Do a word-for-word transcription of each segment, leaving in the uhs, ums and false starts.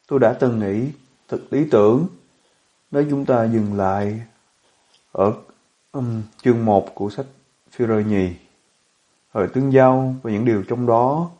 Tôi đã từng nghĩ thật lý tưởng nếu chúng ta dừng lại ở um, chương một của sách Phi-rơ nhì, rồi tương giao và những điều trong đó,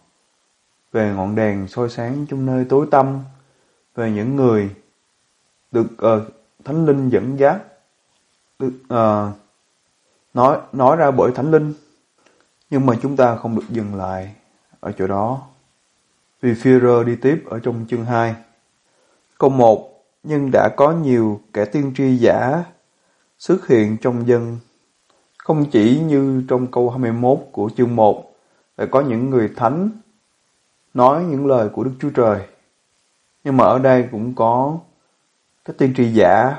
về ngọn đèn soi sáng trong nơi tối tăm, về những người được uh, Thánh Linh dẫn dắt, được uh, nói nói ra bởi Thánh Linh. Nhưng mà chúng ta không được dừng lại ở chỗ đó, vì Phi-rơ đi tiếp ở trong chương hai. Câu một, nhưng đã có nhiều kẻ tiên tri giả xuất hiện trong dân. Không chỉ như trong câu hai mươi mốt của chương một, lại có những người thánh nói những lời của Đức Chúa Trời. Nhưng mà ở đây cũng có các tiên tri giả.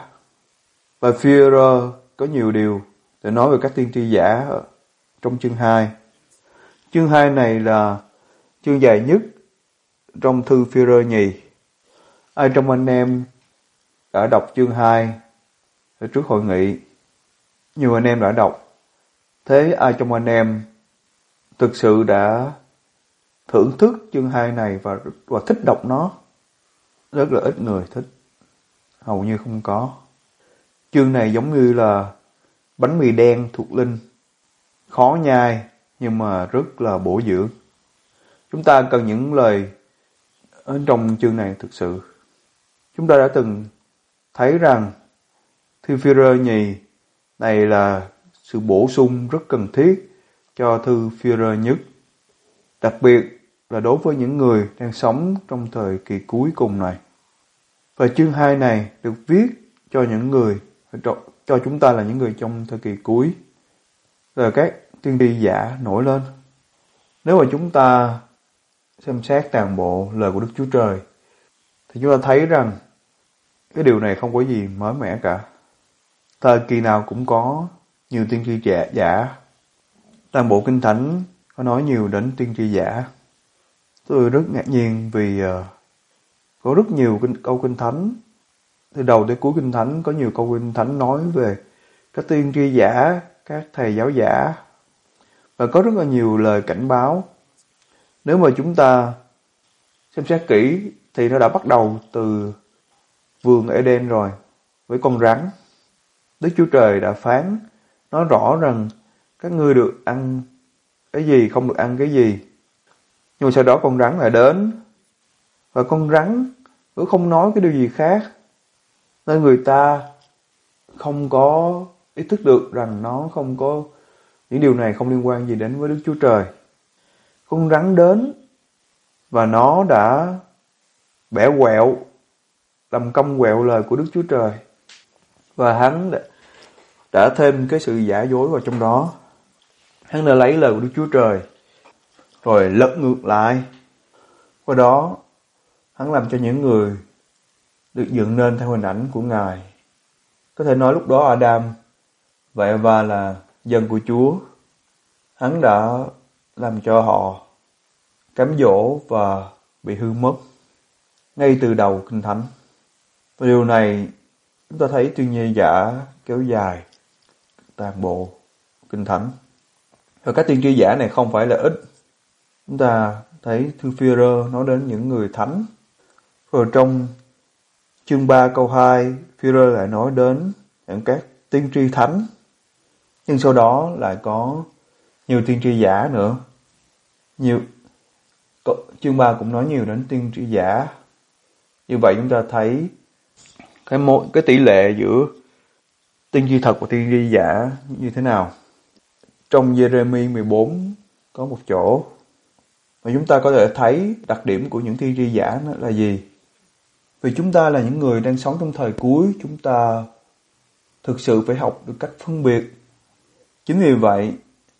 Và Phi-rơ có nhiều điều để nói về các tiên tri giả trong chương hai. Chương hai này là chương dài nhất trong thư Phi-rơ nhì. Ai trong anh em đã đọc chương hai ở trước hội nghị? Nhiều anh em đã đọc. Thế ai trong anh em thực sự đã thưởng thức chương hai này và, và thích đọc nó? Rất là ít người thích. Hầu như không có. Chương này giống như là bánh mì đen thuộc linh. Khó nhai nhưng mà rất là bổ dưỡng. Chúng ta cần những lời ở trong chương này thực sự. Chúng ta đã từng thấy rằng thư Phi-rơ nhì này là sự bổ sung rất cần thiết cho thư Phi-rơ nhất. Đặc biệt là đối với những người đang sống trong thời kỳ cuối cùng này. Và chương hai này được viết cho những người, cho, cho chúng ta là những người trong thời kỳ cuối. Rồi các tiên tri giả nổi lên. Nếu mà chúng ta xem xét toàn bộ lời của Đức Chúa Trời, thì chúng ta thấy rằng cái điều này không có gì mới mẻ cả. Thời kỳ nào cũng có nhiều tiên tri giả. giả. Toàn bộ Kinh Thánh có nói nhiều đến tiên tri giả. Tôi rất ngạc nhiên vì uh, có rất nhiều kinh, câu Kinh Thánh. Từ đầu tới cuối Kinh Thánh có nhiều câu Kinh Thánh nói về các tiên tri giả, các thầy giáo giả. Và có rất là nhiều lời cảnh báo. Nếu mà chúng ta xem xét kỹ thì nó đã bắt đầu từ vườn Eden rồi, với con rắn. Đức Chúa Trời đã phán nói rõ rằng các ngươi được ăn cái gì, không được ăn cái gì. Nhưng mà sau đó con rắn lại đến, và con rắn cũng không nói cái điều gì khác. Nên người ta không có ý thức được rằng nó không có, những điều này không liên quan gì đến với Đức Chúa Trời. Con rắn đến và nó đã bẻ quẹo, làm cong quẹo lời của Đức Chúa Trời. Và hắn đã, đã thêm cái sự giả dối vào trong đó. Hắn đã lấy lời của Đức Chúa Trời rồi lật ngược lại. Qua đó hắn làm cho những người được dựng nên theo hình ảnh của Ngài. Có thể nói lúc đó Adam và Eva là dân của Chúa. Hắn đã làm cho họ cám dỗ và bị hư mất ngay từ đầu Kinh Thánh. Và điều này chúng ta thấy tiên tri giả kéo dài toàn bộ Kinh Thánh. Và các tiên tri giả này không phải là ít. Chúng ta thấy thư Phi-rơ nói đến những người thánh. Rồi trong chương ba câu hai, Phi-rơ lại nói đến những các tiên tri thánh. Nhưng sau đó lại có nhiều tiên tri giả nữa. Nhiều chương ba cũng nói nhiều đến tiên tri giả. Như vậy chúng ta thấy cái mối, cái tỷ lệ giữa tiên tri thật và tiên tri giả như thế nào. Trong Giê-rê-mi mười bốn có một chỗ mà chúng ta có thể thấy đặc điểm của những tiên tri giả là gì. Vì chúng ta là những người đang sống trong thời cuối, chúng ta thực sự phải học được cách phân biệt. Chính vì vậy,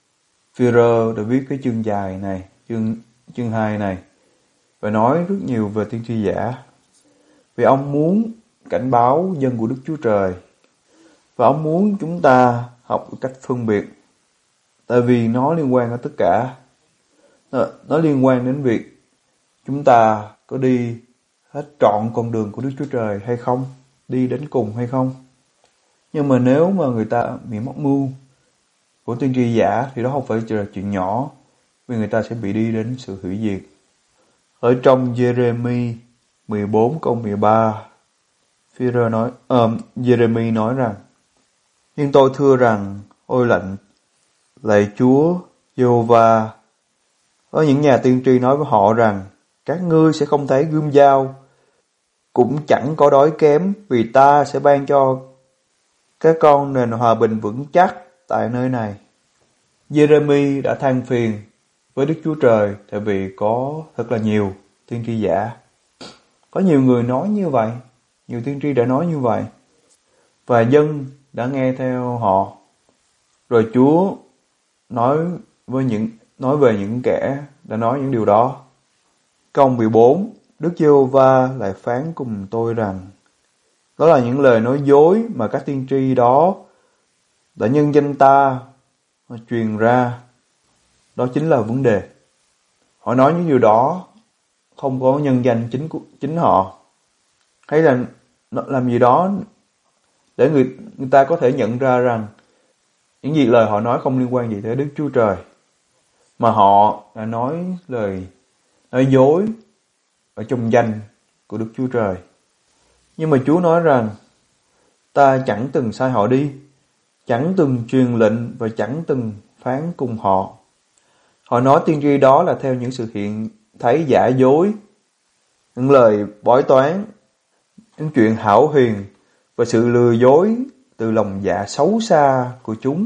Phi-rơ đã viết cái chương dài này, chương, chương hai này, và nói rất nhiều về tiên tri giả. Vì ông muốn cảnh báo dân của Đức Chúa Trời, và ông muốn chúng ta học được cách phân biệt. Tại vì nó liên quan đến tất cả. Nó, nó liên quan đến việc chúng ta có đi hết trọn con đường của Đức Chúa Trời hay không, đi đến cùng hay không. Nhưng mà nếu mà người ta bị mắc mưu của tiên tri giả thì đó không phải là chuyện nhỏ, vì người ta sẽ bị đi đến sự hủy diệt. Ở trong Giê-rê-mi mười bốn câu mười ba, Führer nói, uh, Jeremy nói rằng, nhưng tôi thưa rằng, ôi lạnh, lạy Chúa, Giê-hô-va. Có những nhà tiên tri nói với họ rằng, các ngươi sẽ không thấy gươm dao, cũng chẳng có đói kém, vì ta sẽ ban cho các con nền hòa bình vững chắc tại nơi này. Jeremy đã than phiền với Đức Chúa Trời, tại vì có thật là nhiều tiên tri giả. Có nhiều người nói như vậy, nhiều tiên tri đã nói như vậy, và dân đã nghe theo họ. Rồi Chúa nói với những nói về những kẻ đã nói những điều đó. Câu mười bốn, Đức Giê-hô-va lại phán cùng tôi rằng, đó là những lời nói dối mà các tiên tri đó đã nhân danh ta mà truyền ra. Đó chính là vấn đề. Họ nói những điều đó không có nhân danh chính chính họ, hay là làm gì đó để người, người ta có thể nhận ra rằng những gì lời họ nói không liên quan gì tới Đức Chúa Trời, mà họ đã nói lời nói dối ở trong danh của Đức Chúa Trời. Nhưng mà Chúa nói rằng, ta chẳng từng sai họ đi, chẳng từng truyền lệnh và chẳng từng phán cùng họ. Họ nói tiên tri đó là theo những sự hiện thấy giả dối, những lời bói toán, những chuyện hão huyền và sự lừa dối từ lòng dạ xấu xa của chúng.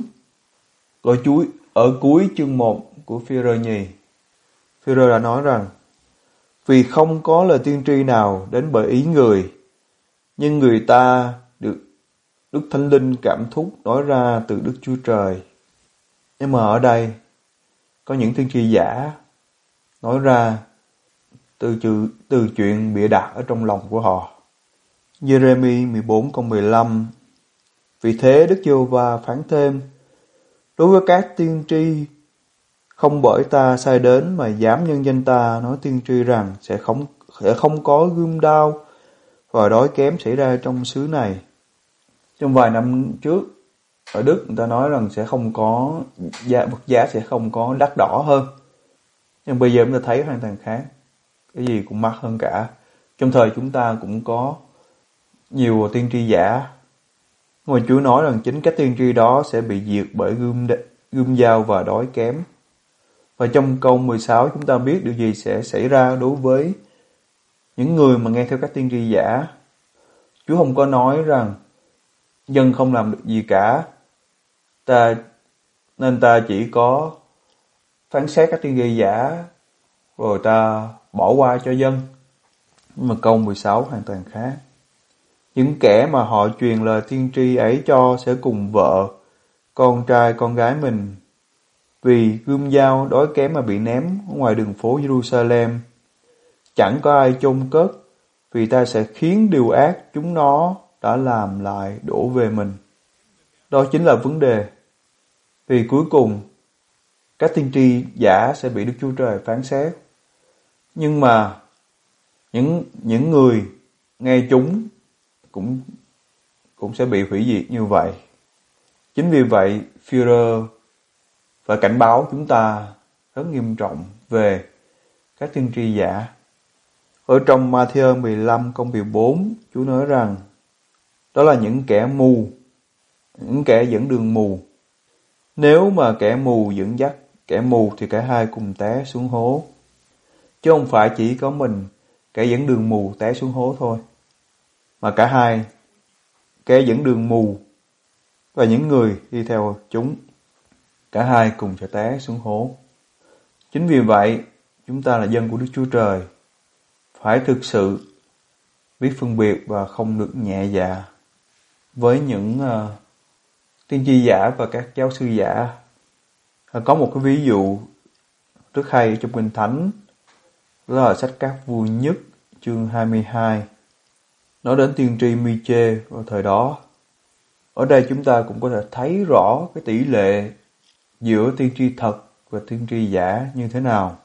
Ở cuối, ở cuối chương một của Phi-rơ nhì, Phi-rơ đã nói rằng, vì không có lời tiên tri nào đến bởi ý người, nhưng người ta được Đức Thánh Linh cảm thúc nói ra từ Đức Chúa Trời. Nhưng mà ở đây có những tiên tri giả nói ra từ, từ, từ chuyện bịa đặt ở trong lòng của họ. Giê-rê-mi mười bốn câu mười lăm, vì thế Đức Giê-hô-va phán thêm, đối với các tiên tri không bởi ta sai đến mà dám nhân danh ta nói tiên tri rằng sẽ không, sẽ không có gươm đao và đói kém xảy ra trong xứ này. Trong vài năm trước ở Đức người ta nói rằng sẽ không có giá, vật giá sẽ không có đắt đỏ hơn, nhưng bây giờ chúng ta thấy hoàn toàn khác, cái gì cũng mắc hơn cả. Trong thời chúng ta cũng có nhiều tiên tri giả, mà Chúa nói rằng chính các tiên tri đó sẽ bị diệt bởi gươm gươm dao và đói kém. Và trong câu mười sáu chúng ta biết điều gì sẽ xảy ra đối với những người mà nghe theo các tiên tri giả. Chúa không có nói rằng dân không làm được gì cả, ta nên ta chỉ có phán xét các tiên tri giả rồi ta bỏ qua cho dân. Nhưng mà câu mười sáu hoàn toàn khác. Những kẻ mà họ truyền lời tiên tri ấy cho sẽ cùng vợ, con trai, con gái mình, vì gươm dao đói kém mà bị ném ngoài đường phố Jerusalem. Chẳng có ai chôn cất, vì ta sẽ khiến điều ác chúng nó đã làm lại đổ về mình. Đó chính là vấn đề. Vì cuối cùng, các tiên tri giả sẽ bị Đức Chúa Trời phán xét. Nhưng mà những những người nghe chúng cũng cũng sẽ bị hủy diệt như vậy. Chính vì vậy, Führer phải cảnh báo chúng ta rất nghiêm trọng về các tiên tri giả. Ở trong Ma-thi-ơ mười lăm câu mười bốn, Chúa nói rằng đó là những kẻ mù, những kẻ dẫn đường mù. Nếu mà kẻ mù dẫn dắt kẻ mù thì cả hai cùng té xuống hố. Chứ không phải chỉ có mình kẻ dẫn đường mù té xuống hố thôi, mà cả hai, kẻ dẫn đường mù và những người đi theo chúng, cả hai cùng sẽ té xuống hố. Chính vì vậy, chúng ta là dân của Đức Chúa Trời, phải thực sự biết phân biệt và không được nhẹ dạ với những uh, tiên tri giả và các giáo sư giả. Uh, có một cái ví dụ rất hay trong Kinh Thánh, đó là sách Các Vua Nhất chương hai mươi hai, nói đến tiên tri Mi-chê vào thời đó. Ở đây chúng ta cũng có thể thấy rõ cái tỷ lệ giữa tiên tri thật và tiên tri giả như thế nào.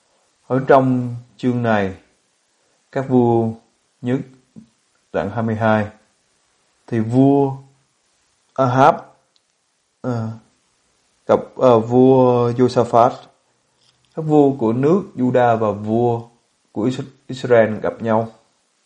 Ở trong chương này, Các Vua Nhất đoạn hai mươi hai, thì vua Ahab uh, gặp uh, vua Josaphat, các vua của nước Juda và vua của Israel gặp nhau.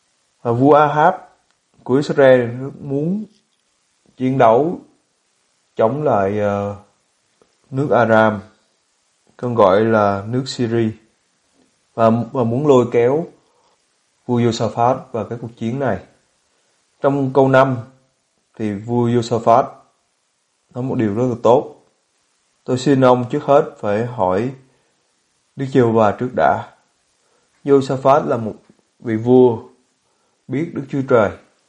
Và vua Ahab của Israel muốn chiến đấu chống lại uh, nước Aram, còn gọi là nước Syria, và, và muốn lôi kéo vua Josaphat vào cái cuộc chiến này. Trong câu năm thì vua Josaphat nói một điều rất là tốt. Tôi xin ông trước hết phải hỏi Đức Giê-hô-va trước đã. Josaphat là một vị vua biết Đức Chúa Trời,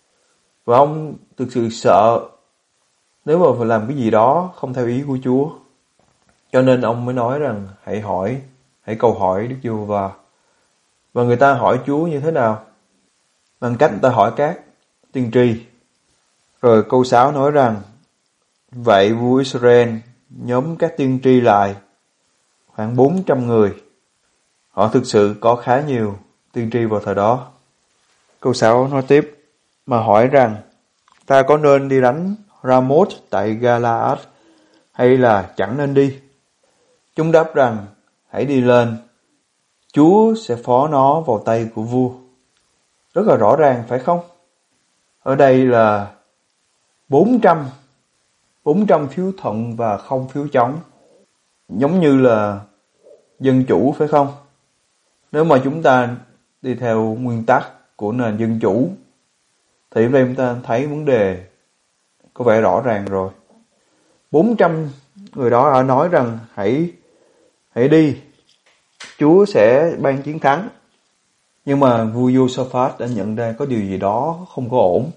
và ông thực sự sợ nếu mà phải làm cái gì đó không theo ý của Chúa. Cho nên ông mới nói rằng hãy hỏi, hãy cầu hỏi Đức Giê-hô-va. Và người ta hỏi Chúa như thế nào? Bằng cách người ta hỏi các tiên tri. Rồi câu sáu nói rằng, vậy vua Israel nhóm các tiên tri lại khoảng bốn trăm người. Họ thực sự có khá nhiều tiên tri vào thời đó. Câu sáu nói tiếp, mà hỏi rằng, ta có nên đi đánh Ramoth tại Galaad hay là chẳng nên đi? Chúng đáp rằng, hãy đi lên, Chúa sẽ phó nó vào tay của vua. Rất là rõ ràng phải không? Ở đây là bốn trăm, bốn trăm phiếu thuận và không phiếu chống. Giống như là dân chủ phải không? Nếu mà chúng ta đi theo nguyên tắc của nền dân chủ thì ở đây chúng ta thấy vấn đề có vẻ rõ ràng rồi. bốn trăm người đó đã nói rằng hãy hãy đi, Chúa sẽ ban chiến thắng. Nhưng mà vua Josaphat đã nhận ra có điều gì đó không có ổn.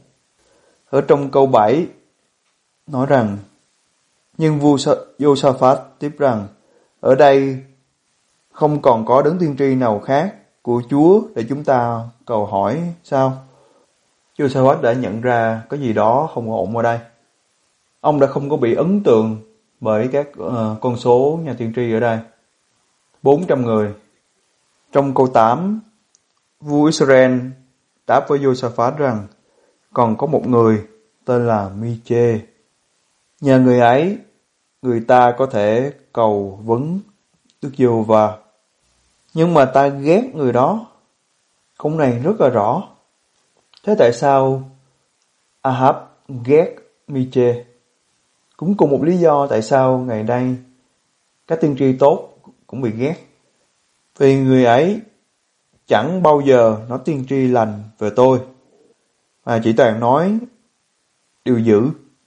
Ở trong câu bảy nói rằng, nhưng vua Josaphat tiếp rằng, ở đây không còn có đấng tiên tri nào khác của Chúa để chúng ta cầu hỏi sao? Josaphat đã nhận ra có gì đó không ổn ở đây. Ông đã không có bị ấn tượng bởi các uh, con số nhà tiên tri ở đây. bốn trăm người. Trong câu tám, vua Israel đáp với Josaphat rằng, còn có một người tên là Mi-chê. Nhờ người ấy, người ta có thể cầu vấn Đức Giê-hô-va. Nhưng mà ta ghét người đó. Câu này rất là rõ. Thế tại sao Ahab ghét Mi-chê? Cũng cùng một lý do tại sao ngày nay các tiên tri tốt cũng bị ghét. Vì người ấy chẳng bao giờ nói tiên tri lành về tôi, mà chỉ toàn nói điều dữ.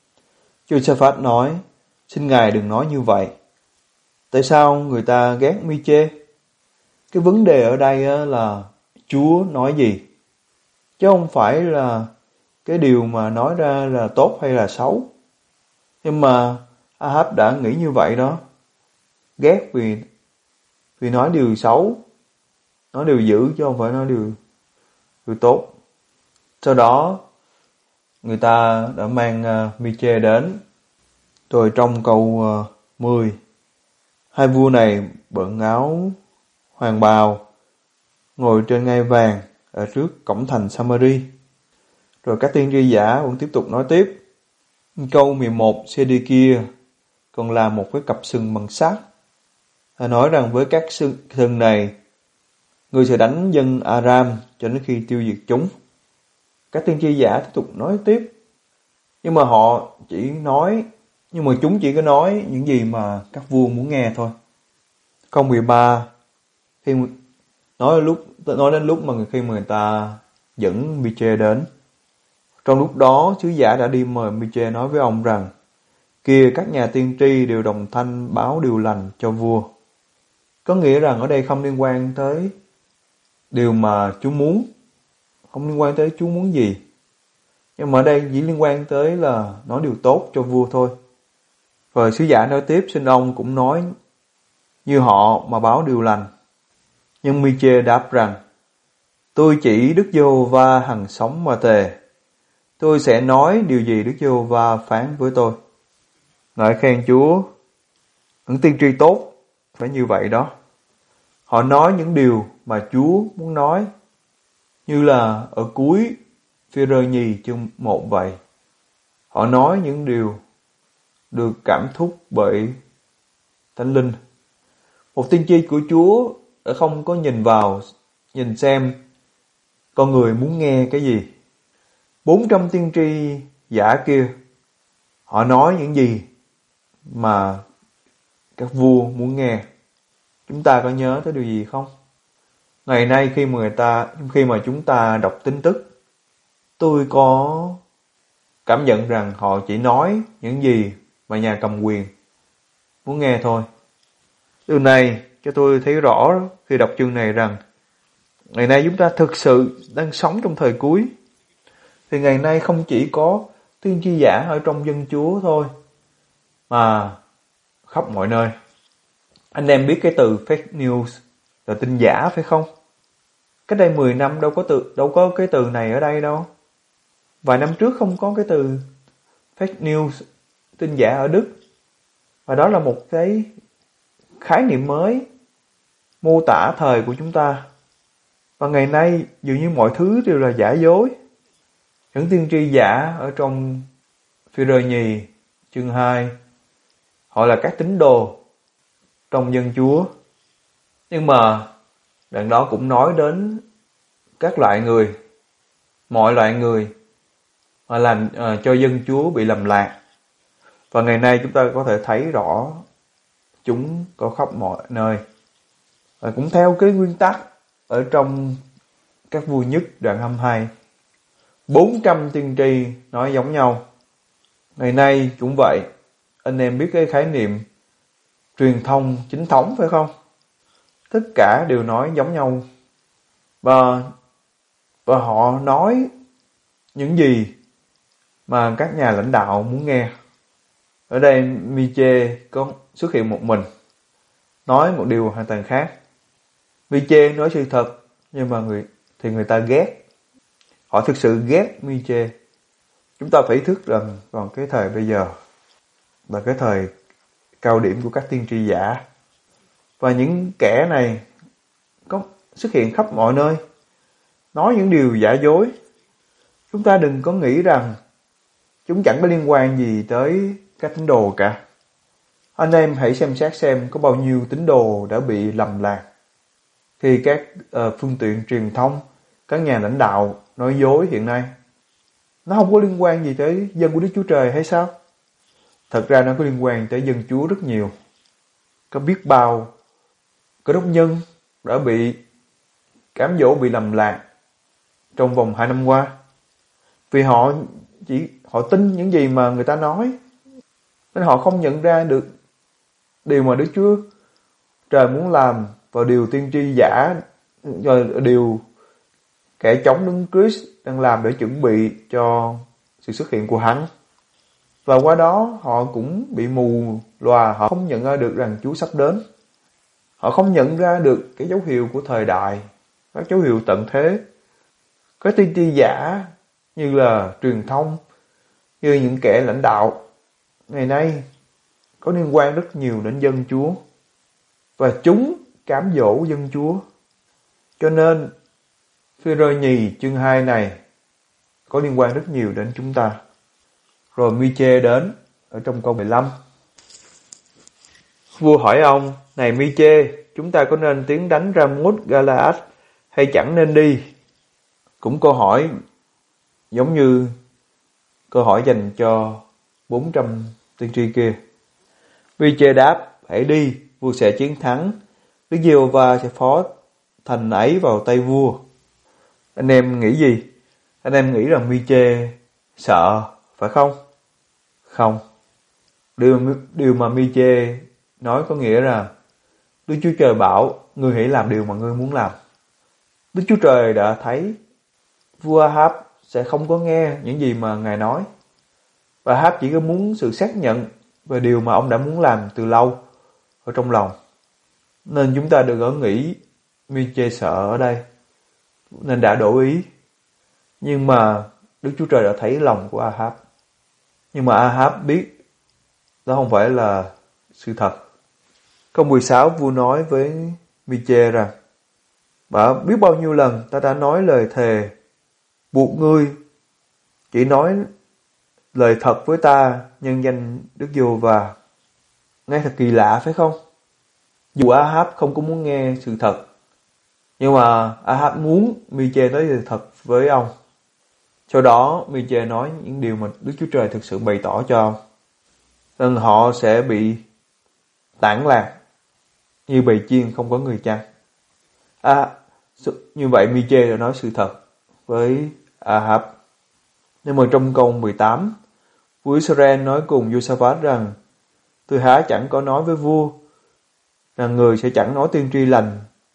Josaphat nói, xin Ngài đừng nói như vậy. Tại sao người ta ghét Mi-chê? Cái vấn đề ở đây là Chúa nói gì, chứ không phải là cái điều mà nói ra là tốt hay là xấu. Nhưng mà Ahab đã nghĩ như vậy đó. Ghét vì vì nói điều xấu, nói điều dữ chứ không phải nói điều, điều tốt. Sau đó người ta đã mang uh, Mi-chê đến. Rồi trong câu uh, mười, hai vua này bận áo hoàng bào, ngồi trên ngai vàng ở trước cổng thành Samari. Rồi các tiên tri giả vẫn tiếp tục nói tiếp. Câu mười một, Sê-đê-kia còn làm một cái cặp sừng bằng sắt. Họ nói rằng với các sừng này, ngươi sẽ đánh dân Aram cho đến khi tiêu diệt chúng. Các tiên tri giả tiếp tục nói tiếp. Nhưng mà họ chỉ nói, nhưng mà chúng chỉ có nói những gì mà các vua muốn nghe thôi. Câu mười ba, khi nói lúc nói đến lúc mà khi mà người ta dẫn Mi-chê đến. Trong lúc đó, sứ giả đã đi mời Mi-chê nói với ông rằng, kia các nhà tiên tri đều đồng thanh báo điều lành cho vua. Có nghĩa rằng ở đây không liên quan tới điều mà Chúa muốn, không liên quan tới Chúa muốn gì. Nhưng mà ở đây chỉ liên quan tới là nói điều tốt cho vua thôi. Rồi sứ giả nói tiếp, xin ông cũng nói như họ mà báo điều lành. Nhưng Mi-chê đáp rằng, tôi chỉ Đức Giê-hô-va hằng sống mà thề, tôi sẽ nói điều gì Đức Giê-hô-va phán với tôi. Ngợi khen Chúa, những tiên tri tốt phải như vậy đó. Họ nói những điều mà Chúa muốn nói, như là ở cuối Phi-rơ nhì chương một vậy. Họ nói những điều được cảm thúc bởi Thánh Linh. Một tiên tri của Chúa đã không có nhìn vào, nhìn xem con người muốn nghe cái gì. Bốn trăm tiên tri giả kia, họ nói những gì mà các vua muốn nghe. Chúng ta có nhớ tới điều gì không? Ngày nay khi mà người ta, khi mà chúng ta đọc tin tức, tôi có cảm nhận rằng họ chỉ nói những gì mà nhà cầm quyền muốn nghe thôi. Điều này cho tôi thấy rõ khi đọc chương này rằng ngày nay chúng ta thực sự đang sống trong thời cuối. Thì ngày nay không chỉ có tiên tri giả ở trong dân Chúa thôi, mà khắp mọi nơi. Anh em biết cái từ fake news là tin giả phải không? Cách đây mười năm đâu có từ đâu có cái từ này ở đây đâu. Vài năm trước không có cái từ fake news, tin giả ở Đức. Và đó là một cái khái niệm mới mô tả thời của chúng ta. Và ngày nay dường như mọi thứ đều là giả dối. Những tiên tri giả ở trong Phi-rơ nhì chương hai, họ là các tín đồ trong dân Chúa. Nhưng mà đoạn đó cũng nói đến các loại người, mọi loại người mà làm uh, cho dân Chúa bị lầm lạc. Và ngày nay chúng ta có thể thấy rõ chúng có khắp mọi nơi. Và cũng theo cái nguyên tắc ở trong các vua nhất đoạn hai mươi hai, bốn trăm tiên tri nói giống nhau. Ngày nay cũng vậy. Anh em biết cái khái niệm truyền thông chính thống phải không? Tất cả đều nói giống nhau. Và, và họ nói những gì mà các nhà lãnh đạo muốn nghe. Ở đây Mi-chê có xuất hiện một mình, nói một điều hoàn toàn khác. Mi-chê nói sự thật, nhưng mà người thì người ta ghét. Họ thực sự ghét Mi-chê. Chúng ta phải ý thức rằng còn cái thời bây giờ là cái thời cao điểm của các tiên tri giả. Và những kẻ này có xuất hiện khắp mọi nơi, nói những điều giả dối. Chúng ta đừng có nghĩ rằng chúng chẳng có liên quan gì tới các tín đồ cả. Anh em hãy xem xét xem có bao nhiêu tín đồ đã bị lầm lạc khi các uh, phương tiện truyền thông, các nhà lãnh đạo nói dối hiện nay. Nó không có liên quan gì tới dân của Đức Chúa Trời hay sao? Thật ra nó có liên quan tới dân Chúa rất nhiều. Có biết bao cơ đốc nhân đã bị cám dỗ, bị lầm lạc trong vòng hai năm qua. Vì họ chỉ họ tin những gì mà người ta nói, nên họ không nhận ra được điều mà Đức Chúa Trời muốn làm, và điều tiên tri giả, điều kẻ chống đứng Christ đang làm để chuẩn bị cho sự xuất hiện của Hắn. Và qua đó họ cũng bị mù lòa, họ không nhận ra được rằng Chúa sắp đến. Họ không nhận ra được cái dấu hiệu của thời đại, các dấu hiệu tận thế. Các tiên tri giả như là truyền thông, như những kẻ lãnh đạo ngày nay có liên quan rất nhiều đến dân Chúa. Và chúng cám dỗ dân Chúa. Cho nên Phi-rơ nhì chương hai này có liên quan rất nhiều đến chúng ta. Rồi Mi-chê đến ở trong câu mười lăm. Vua hỏi ông, này Mi-chê, chúng ta có nên tiến đánh Ra-mốt Ga-la-ad hay chẳng nên đi? Cũng câu hỏi giống như câu hỏi dành cho bốn trăm tiên tri kia. Mi-chê đáp, hãy đi, vua sẽ chiến thắng. Đức Giê-hô-va sẽ phó thành ấy vào tay vua. Anh em nghĩ gì? Anh em nghĩ rằng Mi-chê sợ, phải không? Không. Điều, điều mà Mi-chê nói có nghĩa là Đức Chúa Trời bảo, ngươi hãy làm điều mà ngươi muốn làm. Đức Chúa Trời đã thấy vua A-háp sẽ không có nghe những gì mà Ngài nói. Và A-háp chỉ có muốn sự xác nhận về điều mà ông đã muốn làm từ lâu ở trong lòng. Nên chúng ta đừng có nghĩ Mi-chê sợ ở đây, nên đã đổi ý. Nhưng mà Đức Chúa Trời đã thấy lòng của A-háp. Nhưng mà A-háp biết đó không phải là sự thật. Câu mười sáu, vua nói với Mi-chê rằng, bà biết bao nhiêu lần ta đã nói lời thề buộc ngươi chỉ nói lời thật với ta nhân danh Đức Giê-hô-va. Nghe thật kỳ lạ phải không? Dù A-háp không có muốn nghe sự thật, Nhưng mà Ahab muốn Mi-chê nói thật với ông. Sau đó Mi-chê nói những điều mà Đức Chúa Trời thực sự bày tỏ cho ông. Nên họ sẽ bị tản lạc như bầy chiên không có người chăn. À, như vậy Mi-chê đã nói sự thật với Ahab. Nhưng mà trong câu mười tám, vua Israel nói cùng Josaphat rằng: tôi há chẳng có nói với vua rằng người sẽ chẳng nói tiên tri lành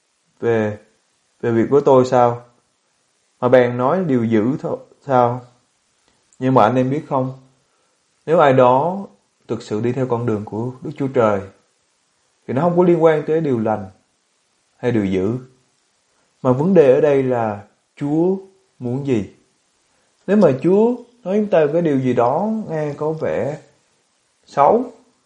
về về việc của tôi sao, mà bèn nói điều dữ thôi sao? Nhưng mà anh em biết không, nếu ai đó thực sự đi theo con đường của Đức Chúa Trời thì nó không có liên quan tới điều lành hay điều dữ, mà vấn đề ở đây là Chúa muốn gì. Nếu mà Chúa nói chúng ta cái điều gì đó nghe có vẻ xấu,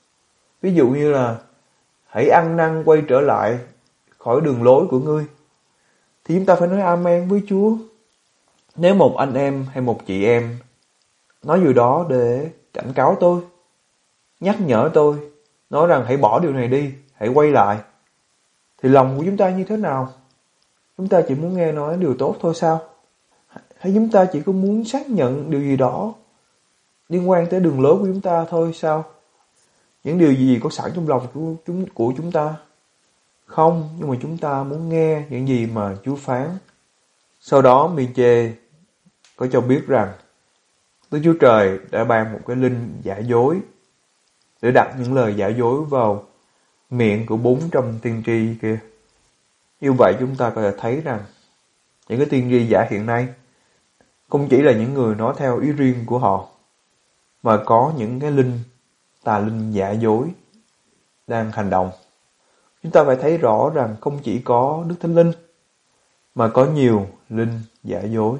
ví dụ như là hãy ăn năn quay trở lại khỏi đường lối của ngươi, thì chúng ta phải nói amen với Chúa. Nếu một anh em hay một chị em nói điều đó để cảnh cáo tôi, nhắc nhở tôi, nói rằng hãy bỏ điều này đi, hãy quay lại, thì lòng của chúng ta như thế nào? Chúng ta chỉ muốn nghe nói điều tốt thôi sao? Hay chúng ta chỉ có muốn xác nhận điều gì đó liên quan tới đường lối của chúng ta thôi sao? Những điều gì có sẵn trong lòng của chúng, của chúng ta? Không, nhưng mà chúng ta muốn nghe những gì mà Chúa phán. Sau đó Mi-chê có cho biết rằng Đức Chúa Trời đã ban một cái linh giả dối để đặt những lời giả dối vào miệng của bốn trăm tiên tri kia. Như vậy chúng ta có thể thấy rằng những cái tiên tri giả hiện nay không chỉ là những người nói theo ý riêng của họ, mà có những cái linh, tà linh giả dối đang hành động. Chúng ta phải thấy rõ rằng không chỉ có Đức Thánh Linh, mà có nhiều linh giả dối.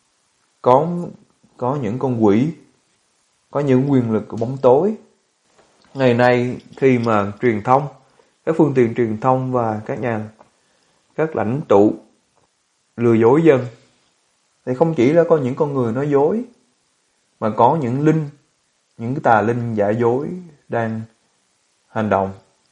Có, có những con quỷ, có những quyền lực của bóng tối. Ngày nay khi mà truyền thông, các phương tiện truyền thông và các nhà, các lãnh tụ lừa dối dân, thì không chỉ là có những con người nói dối, mà có những linh, những cái tà linh giả dối đang hành động.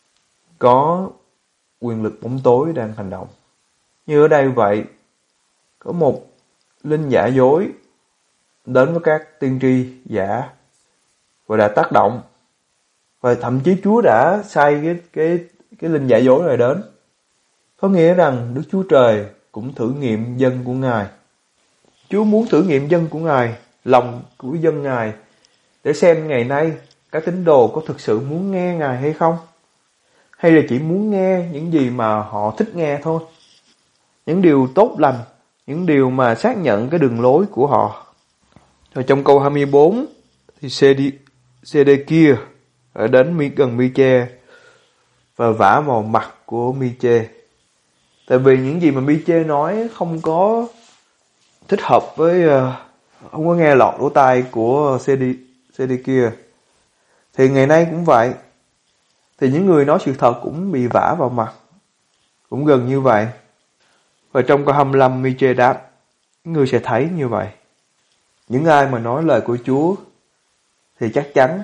Có quyền lực bóng tối đang hành động. Như ở đây vậy, có một linh giả dối đến với các tiên tri giả và đã tác động, và thậm chí Chúa đã sai cái cái cái linh giả dối này đến. Có nghĩa rằng Đức Chúa Trời cũng thử nghiệm dân của Ngài. Chúa muốn thử nghiệm dân của Ngài, lòng của dân Ngài, để xem ngày nay các tín đồ có thực sự muốn nghe Ngài hay không, hay là chỉ muốn nghe những gì mà họ thích nghe thôi, những điều tốt lành, những điều mà xác nhận cái đường lối của họ. Rồi trong câu hai mươi bốn thì Sê-đê-kia ở đến mi gần Mi-chê và vả vào mặt của Mi-chê. Tại vì những gì mà Mi-chê nói không có thích hợp với, không có nghe lọt lỗ tai của Sê-đê-kia. Thì ngày nay cũng vậy. Thì những người nói sự thật cũng bị vả vào mặt, cũng gần như vậy. Và trong câu hai mươi lăm, Mi-chê đáp: người sẽ thấy như vậy. Những ai mà nói lời của Chúa thì chắc chắn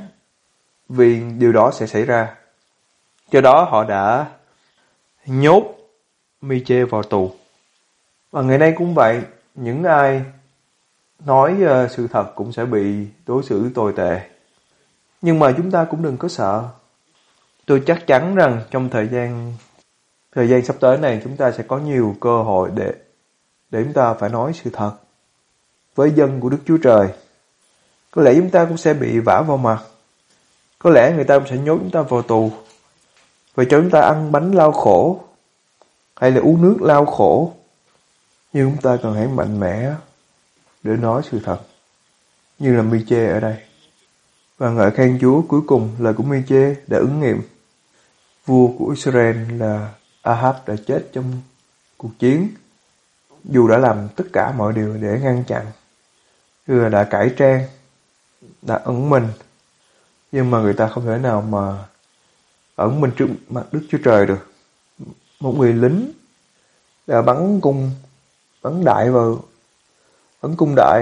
vì điều đó sẽ xảy ra. Do đó họ đã nhốt Mi-chê vào tù. Và ngày nay cũng vậy, những ai nói uh, sự thật cũng sẽ bị đối xử tồi tệ. Nhưng mà chúng ta cũng đừng có sợ. Tôi chắc chắn rằng trong thời gian thời gian sắp tới này, chúng ta sẽ có nhiều cơ hội để để chúng ta phải nói sự thật với dân của Đức Chúa Trời. Có lẽ chúng ta cũng sẽ bị vả vào mặt. Có lẽ người ta cũng sẽ nhốt chúng ta vào tù và cho chúng ta ăn bánh lao khổ hay là uống nước lao khổ. Nhưng chúng ta cần hãy mạnh mẽ để nói sự thật, như là Mi-chê ở đây. Và ngợi khen Chúa, cuối cùng lời của Mi-chê đã ứng nghiệm. Vua của Israel là Ahab đã chết trong cuộc chiến, dù đã làm tất cả mọi điều để ngăn chặn, như là đã cải trang, đã ẩn mình, nhưng mà người ta không thể nào mà ẩn mình trước mặt Đức Chúa Trời được. Một người lính đã bắn cung, bắn đại vào, bắn cung đại,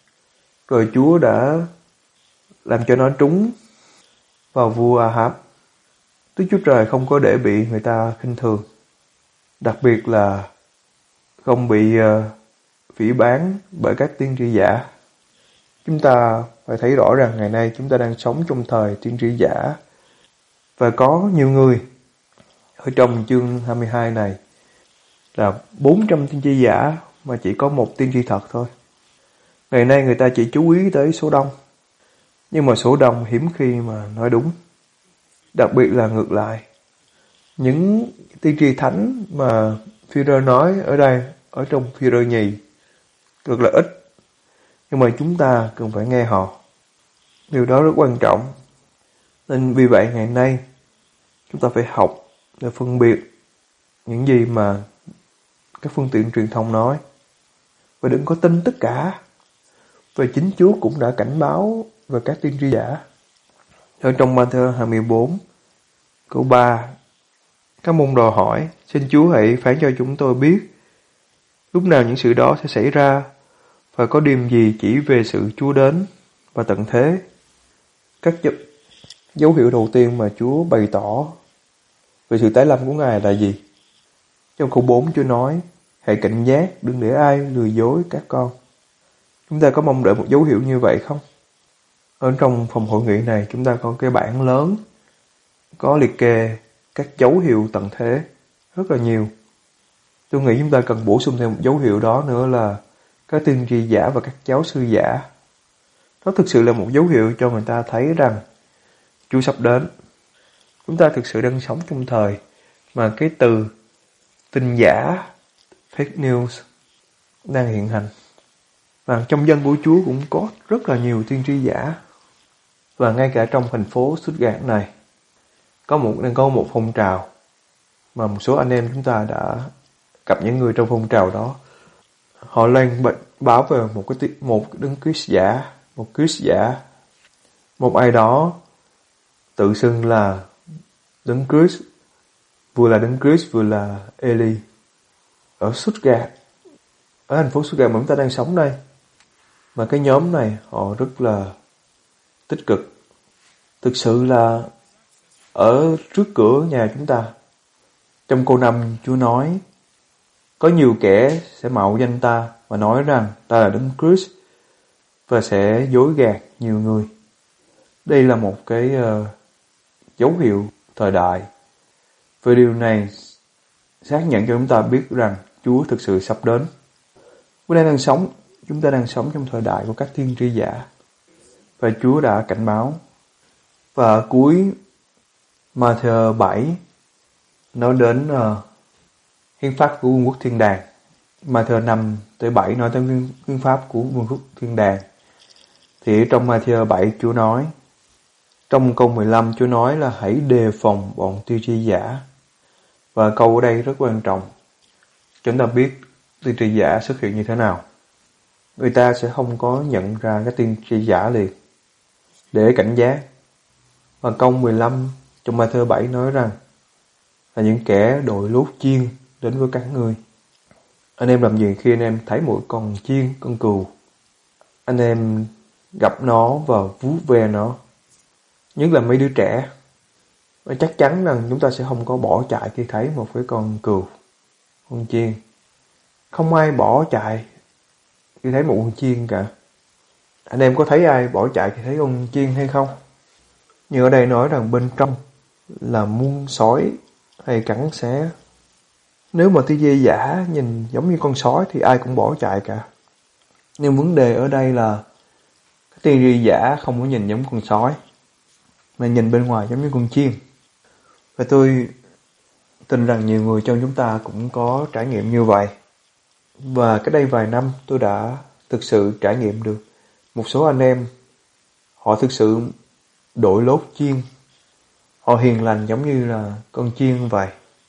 rồi Chúa đã làm cho nó trúng vào vua Ahab. Đức Chúa Trời không có để bị người ta khinh thường, đặc biệt là không bị uh, phỉ báng bởi các tiên tri giả. Chúng ta phải thấy rõ rằng ngày nay chúng ta đang sống trong thời tiên tri giả, và có nhiều người ở trong chương hai mươi hai này là bốn trăm tiên tri giả mà chỉ có một tiên tri thật thôi. Ngày nay người ta chỉ chú ý tới số đông, nhưng mà số đông hiếm khi mà nói đúng. Đặc biệt là ngược lại, những tiên tri thánh mà Phi-rơ nói ở đây, ở trong Phi-rơ nhì, rất là ít, nhưng mà chúng ta cần phải nghe họ. Điều đó rất quan trọng. Nên vì vậy ngày nay chúng ta phải học để phân biệt những gì mà các phương tiện truyền thông nói, và đừng có tin tất cả. Và chính Chúa cũng đã cảnh báo về các tiên tri giả. Ở trong Ma-thơ hai mươi bốn câu ba, các môn đồ hỏi: xin Chúa hãy phán cho chúng tôi biết lúc nào những sự đó sẽ xảy ra, và có điềm gì chỉ về sự Chúa đến và tận thế. Các dấu hiệu đầu tiên mà Chúa bày tỏ về sự tái lâm của Ngài là gì? Trong câu bốn Chúa nói: hãy cảnh giác, đừng để ai lừa dối các con. Chúng ta có mong đợi một dấu hiệu như vậy không? Ở trong phòng hội nghị này chúng ta có cái bảng lớn có liệt kê các dấu hiệu tận thế rất là nhiều. Tôi nghĩ chúng ta cần bổ sung thêm một dấu hiệu đó nữa là các tiên tri giả và các giáo sư giả. Nó thực sự là một dấu hiệu cho người ta thấy rằng Chúa sắp đến. Chúng ta thực sự đang sống trong thời mà cái từ tin giả, fake news đang hiện hành. Và trong dân của Chúa cũng có rất là nhiều tiên tri giả. Và ngay cả trong thành phố Stuttgart này có một đang có một phong trào mà một số anh em chúng ta đã gặp những người trong phong trào đó. Họ lên báo về một cái một đấng Christ giả, một Christ giả, một ai đó tự xưng là đấng Christ, vừa là đấng Christ vừa là Eli, ở Stuttgart, ở thành phố Stuttgart mà chúng ta đang sống đây. Mà cái nhóm này họ rất là tích cực. Thực sự là ở trước cửa nhà chúng ta, trong câu năm Chúa nói: có nhiều kẻ sẽ mạo danh ta và nói rằng ta là đấng Christ, và sẽ dối gạt nhiều người. Đây là một cái uh, dấu hiệu thời đại. Và điều này xác nhận cho chúng ta biết rằng Chúa thực sự sắp đến. Chúng ta đang sống, chúng ta đang sống trong thời đại của các tiên tri giả, và Chúa đã cảnh báo. Và ở cuối Ma-thơ bảy nói đến uh, hiến pháp của vương quốc thiên đàng. Ma-thơ năm tới bảy nói tới hiến pháp của vương quốc thiên đàng. Thì trong Ma-thơ bảy Chúa nói, trong câu mười lăm Chúa nói là hãy đề phòng bọn tiên tri giả. Và câu ở đây rất quan trọng. Chúng ta biết tiên tri giả xuất hiện như thế nào. Người ta sẽ không có nhận ra cái tiên tri giả liền, để cảnh giác. Và câu mười lăm trong Ma-thơ bảy nói rằng là những kẻ đội lốt chiên đến với các ngươi. Anh em làm gì khi anh em thấy một con chiên, con cừu? Anh em gặp nó và vuốt ve nó, nhất là mấy đứa trẻ. Và chắc chắn rằng chúng ta sẽ không có bỏ chạy khi thấy một cái con cừu, con chiên. Không ai bỏ chạy khi thấy một con chiên cả. Anh em có thấy ai bỏ chạy khi thấy con chiên hay không? Nhưng ở đây nói rằng bên trong là muôn sói hay cắn xé. Nếu mà tiên tri giả nhìn giống như con sói thì ai cũng bỏ chạy cả. Nhưng vấn đề ở đây là cái tiên tri giả không có nhìn giống con sói, mà nhìn bên ngoài giống như con chiên. Và tôi tin rằng nhiều người trong chúng ta cũng có trải nghiệm như vậy. Và cách đây vài năm tôi đã thực sự trải nghiệm được. Một số anh em họ thực sự đội lốt chiên. Họ hiền lành giống như là con chiên vậy.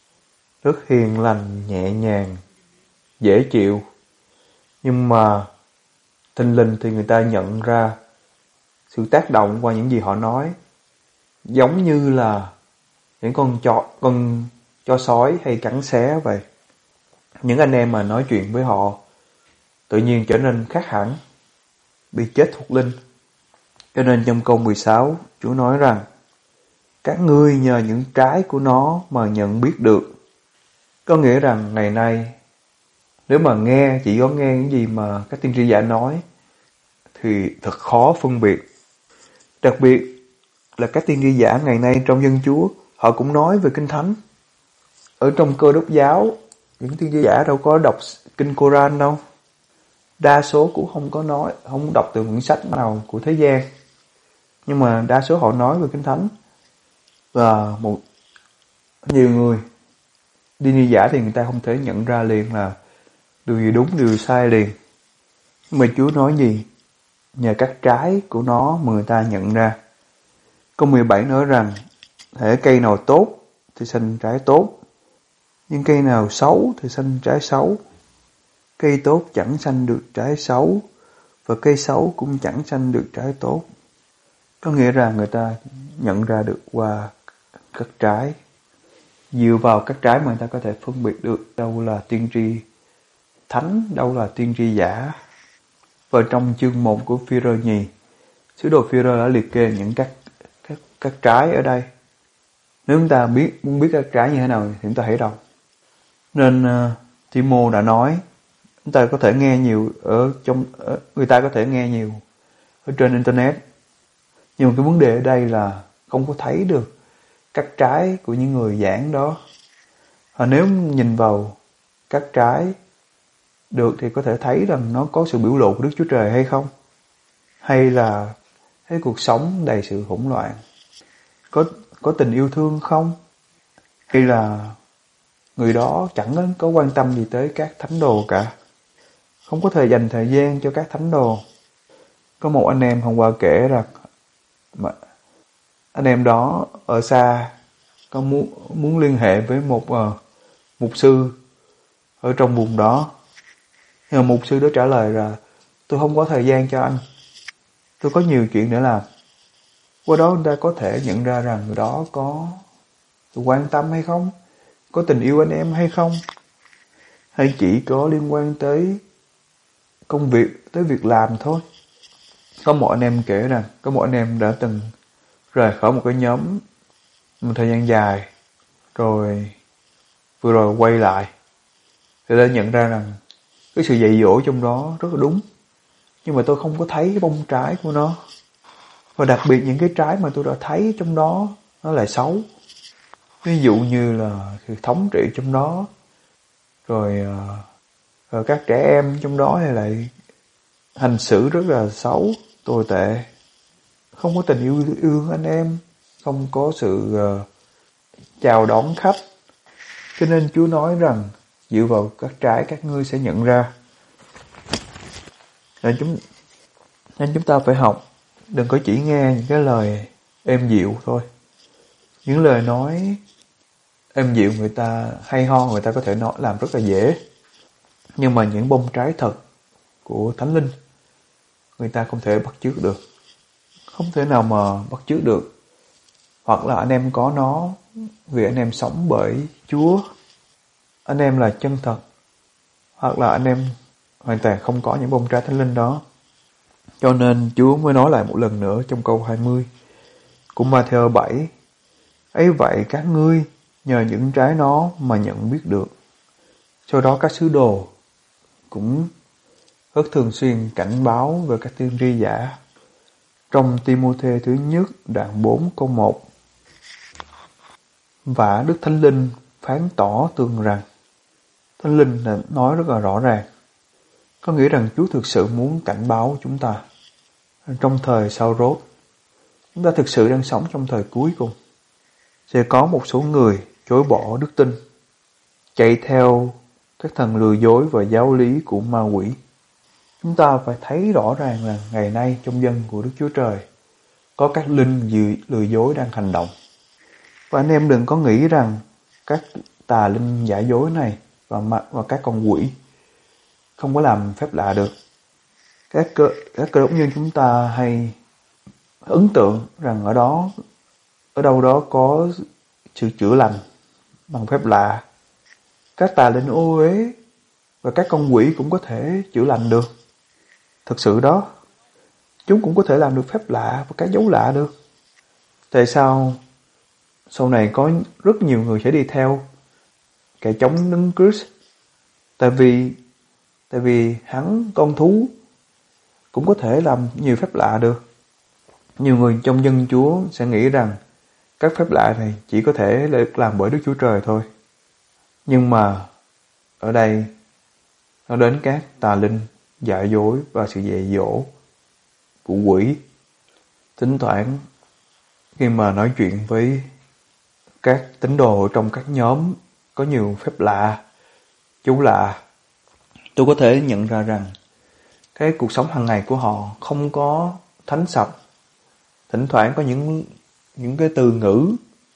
Rất hiền lành, nhẹ nhàng, dễ chịu. Nhưng mà thình lình thì người ta nhận ra sự tác động qua những gì họ nói. Giống như là những con chó, con chó sói hay cắn xé vậy. Những anh em mà nói chuyện với họ tự nhiên trở nên khác hẳn, bị chết thuộc linh. Cho nên trong câu mười sáu Chúa nói rằng các ngươi nhờ những trái của nó mà nhận biết được. Có nghĩa rằng ngày nay Nếu mà nghe, chỉ có nghe những gì mà các tiên tri giả nói thì thật khó phân biệt. Đặc biệt là các tiên tri giả ngày nay trong dân Chúa, họ cũng nói về Kinh Thánh. Ở trong Cơ Đốc giáo, những tiên tri giả đâu có đọc Kinh Koran đâu. Đa số cũng không có nói, không đọc từ quyển sách nào của thế gian. Nhưng mà đa số họ nói về Kinh Thánh. Và một nhiều người tiên tri giả thì người ta không thể nhận ra liền là điều gì đúng, điều gì sai liền. Nhưng mà Chúa nói gì? Nhờ các trái của nó mà người ta nhận ra. Câu mười bảy nói rằng, hễ cây nào tốt thì sinh trái tốt, nhưng cây nào xấu thì sinh trái xấu. Cây tốt chẳng sanh được trái xấu, và cây xấu cũng chẳng sanh được trái tốt. Có nghĩa rằng người ta nhận ra được qua các trái. Dựa vào các trái mà người ta có thể phân biệt được đâu là tiên tri thánh, đâu là tiên tri giả. Và trong chương một của Phi-rơ nhì, sứ đồ Phi-rơ đã liệt kê những các, các, các trái ở đây. Nếu chúng ta biết muốn biết các trái như thế nào thì chúng ta hãy đọc. Nên uh, Timo đã nói, chúng ta có thể nghe nhiều ở trong, ở, người ta có thể nghe nhiều ở trên internet. Nhưng mà cái vấn đề ở đây là không có thấy được các trái của những người giảng đó. Và nếu nhìn vào các trái được thì có thể thấy rằng nó có sự biểu lộ của Đức Chúa Trời hay không? Hay là cái cuộc sống đầy sự hỗn loạn? Có, có tình yêu thương không? Hay là người đó chẳng có quan tâm gì tới các thánh đồ cả? Không có thời dành thời gian cho các thánh đồ. Có một anh em hôm qua kể rằng mà anh em đó ở xa có muốn, muốn liên hệ với một uh, mục sư ở trong vùng đó. Nhưng mà mục sư đó trả lời là tôi không có thời gian cho anh, tôi có nhiều chuyện để làm. Qua đó người ta có thể nhận ra rằng người đó có quan tâm hay không, có tình yêu anh em hay không, hay chỉ có liên quan tới công việc, tới việc làm thôi. Có một anh em kể rằng có một anh em đã từng rời khỏi một cái nhóm một thời gian dài, rồi vừa rồi quay lại thì đã nhận ra rằng cái sự dạy dỗ trong đó rất là đúng, nhưng mà tôi không có thấy cái bông trái của nó. Và đặc biệt những cái trái mà tôi đã thấy trong đó nó lại xấu. Ví dụ như là sự thống trị trong đó, rồi, rồi các trẻ em trong đó thì lại hành xử rất là xấu, tồi tệ, không có tình yêu thương anh em, không có sự uh, chào đón khách. Cho nên Chúa nói rằng dựa vào các trái các ngươi sẽ nhận ra. Nên chúng, nên chúng ta phải học, đừng có chỉ nghe những cái lời êm dịu thôi. Những lời nói êm dịu người ta hay ho, người ta có thể nói làm rất là dễ. Nhưng mà những bông trái thật của Thánh Linh người ta không thể bắt chước được. Không thể nào mà bắt chước được. Hoặc là anh em có nó vì anh em sống bởi Chúa, anh em là chân thật. Hoặc là anh em hoàn toàn không có những bông trái Thánh Linh đó. Cho nên Chúa mới nói lại một lần nữa trong câu hai mươi của Ma-thi-ơ bảy. Ấy vậy các ngươi nhờ những trái nó mà nhận biết được. Sau đó các sứ đồ cũng rất thường xuyên cảnh báo về các tiên tri giả. Trong Ti-mô-thê thứ nhất đoạn bốn câu một. Và Đức Thánh Linh phán tỏ tường rằng, Thánh Linh đã nói rất là rõ ràng, có nghĩa rằng Chúa thực sự muốn cảnh báo chúng ta. Trong thời sau rốt, chúng ta thực sự đang sống trong thời cuối cùng. Sẽ có một số người chối bỏ đức tin, chạy theo các thần lừa dối và giáo lý của ma quỷ. Chúng ta phải thấy rõ ràng là ngày nay trong dân của Đức Chúa Trời có các linh lừa dối đang hành động. Và anh em đừng có nghĩ rằng các tà linh giả dối này và, và các con quỷ không có làm phép lạ được. Các cơ, các cơ đốc nhân chúng ta hay ấn tượng rằng ở đó, ở đâu đó có sự chữa lành bằng phép lạ. Các tà linh ô uế và các con quỷ cũng có thể chữa lành được. Thực sự đó, chúng cũng có thể làm được phép lạ và các dấu lạ được. Tại sao sau này có rất nhiều người sẽ đi theo kẻ chống Đấng Christ? Tại vì Tại vì hắn, con thú, cũng có thể làm nhiều phép lạ được. Nhiều người trong dân Chúa sẽ nghĩ rằng các phép lạ này chỉ có thể được làm bởi Đức Chúa Trời thôi. Nhưng mà ở đây nó đến các tà linh, dại dối và sự dạy dỗ của quỷ. Thỉnh thoảng khi mà nói chuyện với các tín đồ trong các nhóm có nhiều phép lạ, chú lạ, tôi có thể nhận ra rằng cái cuộc sống hàng ngày của họ không có thánh sạch. Thỉnh thoảng có những những cái từ ngữ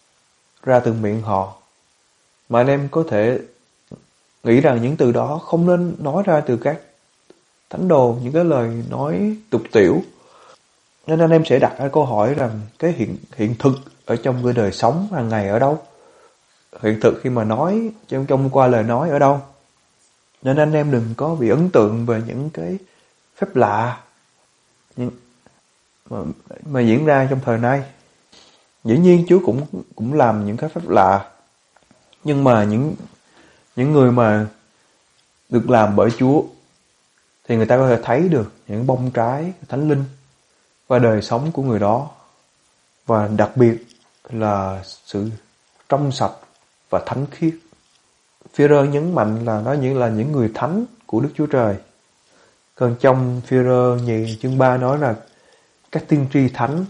ra từ miệng họ mà anh em có thể nghĩ rằng những từ đó không nên nói ra từ các thánh đồ, những cái lời nói tục tiểu. Nên anh em sẽ đặt ra câu hỏi rằng cái hiện hiện thực ở trong cái đời sống hàng ngày ở đâu? Hiện thực khi mà nói trong trong qua lời nói ở đâu? Nên anh em đừng có bị ấn tượng về những cái phép lạ nhưng mà, mà diễn ra trong thời nay. Dĩ nhiên Chúa cũng cũng làm những cái phép lạ, nhưng mà những những người mà được làm bởi Chúa thì người ta có thể thấy được những bông trái thánh linh và đời sống của người đó, và đặc biệt là sự trong sạch và thánh khiết. Phi-rơ nhấn mạnh là nó những là những người thánh của Đức Chúa Trời. Còn trong Phi-rơ nhì chương ba nói là các tiên tri thánh.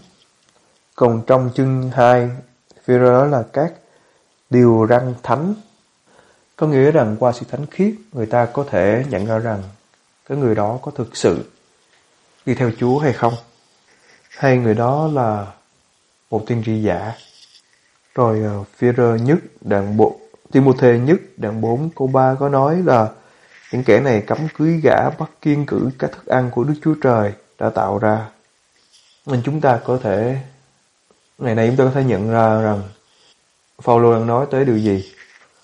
Còn trong chương hai, Phi-rơ nói là các điều răn thánh. Có nghĩa rằng qua sự thánh khiết, người ta có thể nhận ra rằng cái người đó có thực sự đi theo Chúa hay không, hay người đó là một tiên tri giả. Rồi uh, Phi-rơ nhất đoạn bộ Ti-mô-thê nhất đoạn bốn câu ba có nói là những kẻ này cấm cưới gả, bắt kiêng cử các thức ăn của Đức Chúa Trời đã tạo ra. Nên chúng ta có thể ngày nay chúng ta có thể nhận ra rằng Phao-lô đang nói tới điều gì.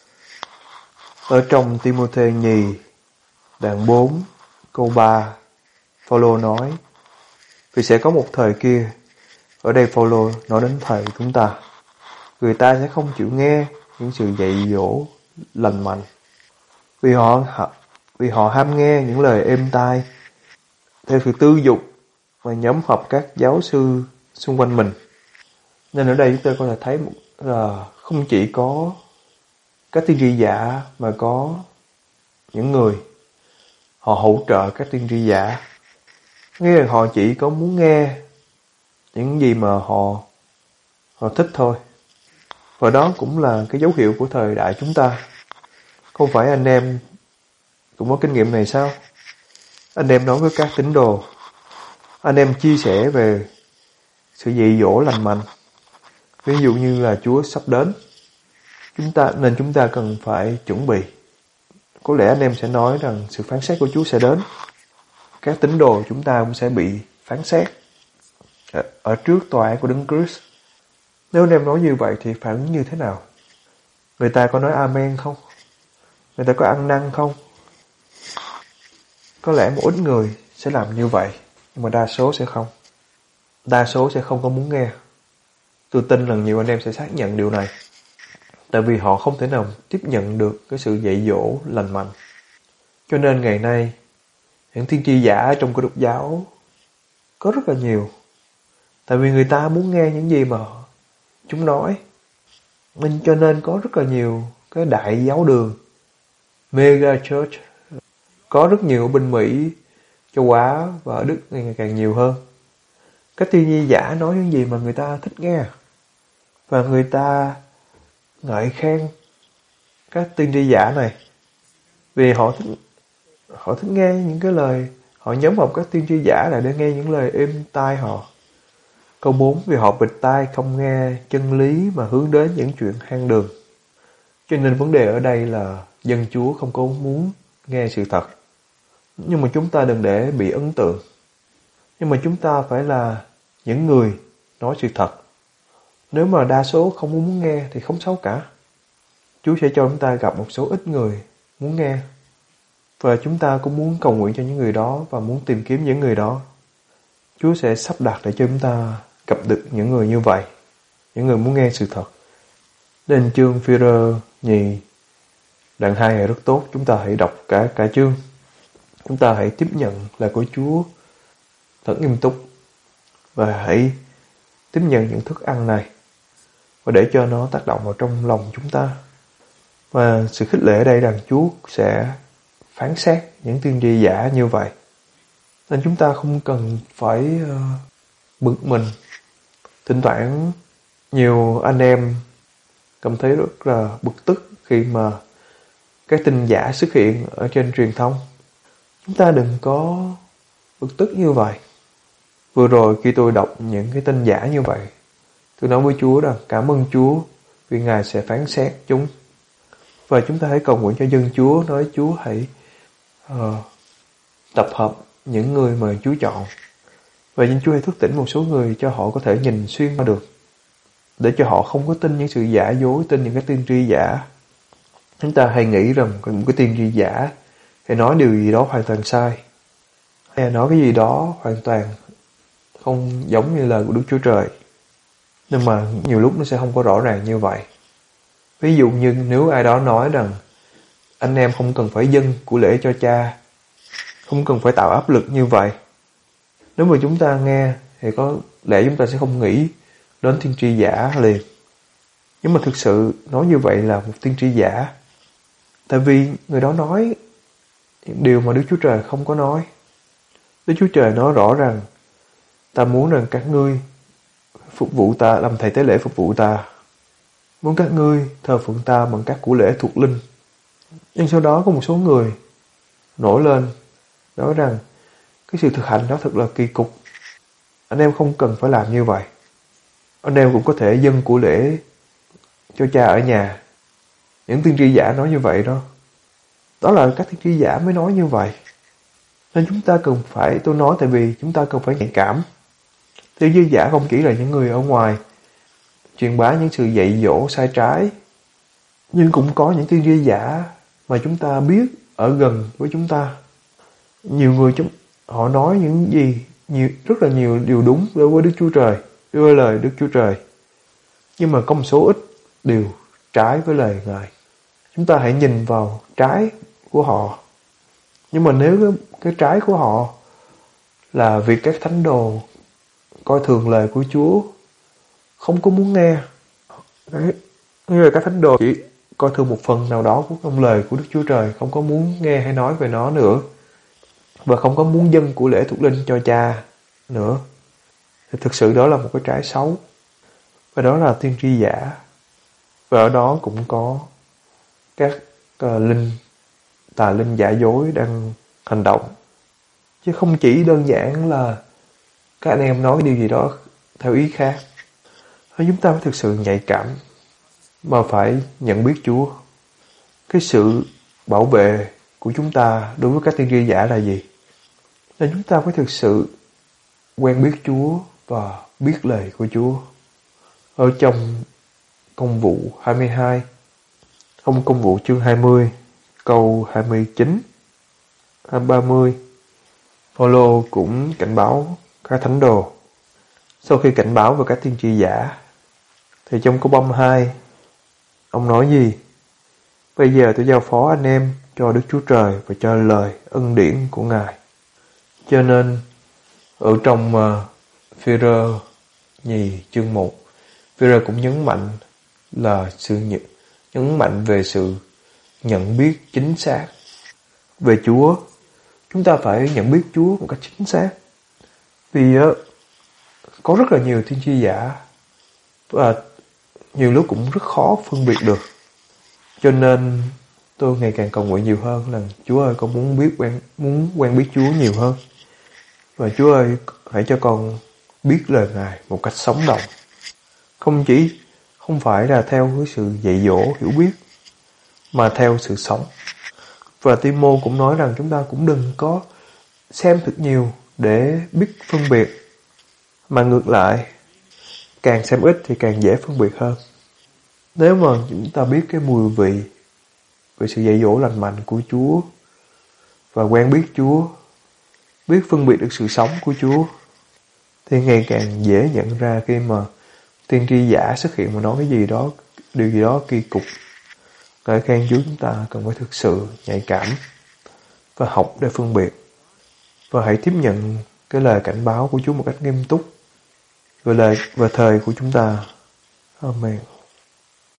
Ở trong Ti-mô-thê nhì đoạn bốn câu ba, Phao-lô nói vì sẽ có một thời kia. Ở đây Phao-lô nói đến thời của chúng ta. Người ta sẽ không chịu nghe những sự dạy dỗ lành mạnh, vì họ vì họ ham nghe những lời êm tai theo sự tư dục và nhóm họp các giáo sư xung quanh mình. Nên ở đây chúng ta có thể thấy là không chỉ có các tiên tri giả mà có những người họ hỗ trợ các tiên tri giả. Nghĩa là họ chỉ có muốn nghe những gì mà họ họ thích thôi. Và đó cũng là cái dấu hiệu của thời đại chúng ta. Không phải anh em cũng có kinh nghiệm này sao? Anh em nói với các tín đồ, anh em chia sẻ về sự dạy dỗ lành mạnh. Ví dụ như là Chúa sắp đến, chúng ta nên chúng ta cần phải chuẩn bị. Có lẽ anh em sẽ nói rằng sự phán xét của Chúa sẽ đến. Các tín đồ chúng ta cũng sẽ bị phán xét ở, ở trước tòa án của Đấng Christ. Nếu anh em nói như vậy thì phản ứng như thế nào? Người ta có nói amen không? Người ta có ăn năn không? Có lẽ một ít người sẽ làm như vậy, nhưng mà đa số sẽ không. Đa số sẽ không có muốn nghe. Tôi tin rằng nhiều anh em sẽ xác nhận điều này. Tại vì họ không thể nào tiếp nhận được cái sự dạy dỗ lành mạnh. Cho nên ngày nay, những tiên tri giả trong Cơ Đốc giáo có rất là nhiều. Tại vì người ta muốn nghe những gì mà chúng nói. Nên cho nên có rất là nhiều cái đại giáo đường, mega church, có rất nhiều ở bên Mỹ, châu Á và ở Đức ngày càng nhiều hơn. Các tiên tri giả nói những gì mà người ta thích nghe. Và người ta ngợi khen các tiên tri giả này. Vì họ thích, họ thích nghe những cái lời, họ nhóm họp các tiên tri giả lại để nghe những lời êm tai họ. Câu bốn, vì họ bịt tai không nghe chân lý mà hướng đến những chuyện hoang đường. Cho nên vấn đề ở đây là dân Chúa không có muốn nghe sự thật. Nhưng mà chúng ta đừng để bị ấn tượng. Nhưng mà chúng ta phải là những người nói sự thật. Nếu mà đa số không muốn nghe thì không sao cả. Chúa sẽ cho chúng ta gặp một số ít người muốn nghe. Và chúng ta cũng muốn cầu nguyện cho những người đó và muốn tìm kiếm những người đó. Chúa sẽ sắp đặt để cho chúng ta gặp được những người như vậy, những người muốn nghe sự thật. Nên chương Phi-rơ nhì đoạn hai là rất tốt, chúng ta hãy đọc cả cả chương. Chúng ta hãy tiếp nhận lời của Chúa thật nghiêm túc và hãy tiếp nhận những thức ăn này và để cho nó tác động vào trong lòng chúng ta. Và sự khích lệ ở đây rằng Chúa sẽ phán xét những tiên tri giả như vậy. Nên chúng ta không cần phải uh, bực mình. Thỉnh thoảng nhiều anh em cảm thấy rất là bực tức khi mà các tin giả xuất hiện ở trên truyền thông. Chúng ta đừng có bực tức như vậy. Vừa rồi khi tôi đọc những cái tin giả như vậy, tôi nói với Chúa rằng cảm ơn Chúa vì Ngài sẽ phán xét chúng. Và chúng ta hãy cầu nguyện cho dân Chúa, nói Chúa hãy uh, tập hợp những người mà Chúa chọn. Và dân Chúa hãy thức tỉnh một số người cho họ có thể nhìn xuyên qua được, để cho họ không có tin những sự giả dối, tin những cái tiên tri giả. Chúng ta hay nghĩ rằng một cái tiên tri giả hay nói điều gì đó hoàn toàn sai, hay nói cái gì đó hoàn toàn không giống như lời của Đức Chúa Trời. Nhưng mà nhiều lúc nó sẽ không có rõ ràng như vậy. Ví dụ như nếu ai đó nói rằng anh em không cần phải dâng của lễ cho cha, không cần phải tạo áp lực như vậy. Nếu mà chúng ta nghe thì có lẽ chúng ta sẽ không nghĩ đến tiên tri giả liền. Nhưng mà thực sự nói như vậy là một tiên tri giả. Tại vì người đó nói những điều mà Đức Chúa Trời không có nói. Đức Chúa Trời nói rõ rằng ta muốn rằng các ngươi phục vụ ta, làm thầy tế lễ phục vụ ta. Muốn các ngươi thờ phượng ta bằng các của lễ thuộc linh. Nhưng sau đó có một số người nổi lên nói rằng cái sự thực hành đó thật là kỳ cục. Anh em không cần phải làm như vậy. Anh em cũng có thể dâng của lễ cho cha ở nhà. Những tiên tri giả nói như vậy đó. Đó là các tiên tri giả mới nói như vậy. Nên chúng ta cần phải, tôi nói tại vì chúng ta cần phải nhạy cảm. Tiên tri giả không chỉ là những người ở ngoài truyền bá những sự dạy dỗ sai trái, nhưng cũng có những tiên tri giả mà chúng ta biết ở gần với chúng ta. Nhiều người chúng họ nói những gì nhiều, rất là nhiều điều đúng đối với Đức Chúa Trời, đối với lời Đức Chúa Trời, nhưng mà có một số ít điều trái với lời Ngài. Chúng ta hãy nhìn vào trái của họ. Nhưng mà nếu cái, cái trái của họ là việc các thánh đồ coi thường lời của Chúa, không có muốn nghe, như là các thánh đồ chỉ coi thường một phần nào đó của trong lời của Đức Chúa Trời, không có muốn nghe hay nói về nó nữa, và không có muốn dâng của lễ thuộc linh cho cha nữa, thì thực sự đó là một cái trái xấu. Và đó là tiên tri giả. Và ở đó cũng có các uh, linh tà linh giả dối đang hành động. Chứ không chỉ đơn giản là các anh em nói điều gì đó theo ý khác. Chúng ta phải thực sự nhạy cảm mà phải nhận biết Chúa. Cái sự bảo vệ của chúng ta đối với các tiên tri giả là gì? Nên chúng ta phải thực sự quen biết Chúa và biết lời của Chúa. Ở trong Công vụ hai mươi hai, không Công vụ chương hai mươi, câu hai mươi chín, ba mươi, Phaolô cũng cảnh báo các thánh đồ. Sau khi cảnh báo về các tiên tri giả, thì trong câu ba mươi hai, ông nói gì? Bây giờ tôi giao phó anh em cho Đức Chúa Trời và cho lời ân điển của Ngài. Cho nên, ở trong uh, Phi-rơ nhì chương một, Phi-rơ cũng nhấn mạnh là sự nhận, nhấn mạnh về sự nhận biết chính xác về Chúa. Chúng ta phải nhận biết Chúa một cách chính xác. Vì uh, có rất là nhiều tiên tri giả và nhiều lúc cũng rất khó phân biệt được. Cho nên tôi ngày càng cầu nguyện nhiều hơn là Chúa ơi, con muốn biết quen muốn quen biết Chúa nhiều hơn. Và Chúa ơi, hãy cho con biết lời Ngài một cách sống động. Không chỉ không phải là theo cái sự dạy dỗ hiểu biết, mà theo sự sống. Và Ti-mô cũng nói rằng chúng ta cũng đừng có xem thật nhiều để biết phân biệt, mà ngược lại, càng xem ít thì càng dễ phân biệt hơn. Nếu mà chúng ta biết cái mùi vị về sự dạy dỗ lành mạnh của Chúa và quen biết Chúa, biết phân biệt được sự sống của Chúa, thì ngày càng dễ nhận ra khi mà tiên tri giả xuất hiện mà nói cái gì đó, điều gì đó kỳ cục. Ngợi khen Chúa, chúng ta cần phải thực sự nhạy cảm và học để phân biệt. Và hãy tiếp nhận cái lời cảnh báo của Chúa một cách nghiêm túc. Và lời và thời của chúng ta. Amen.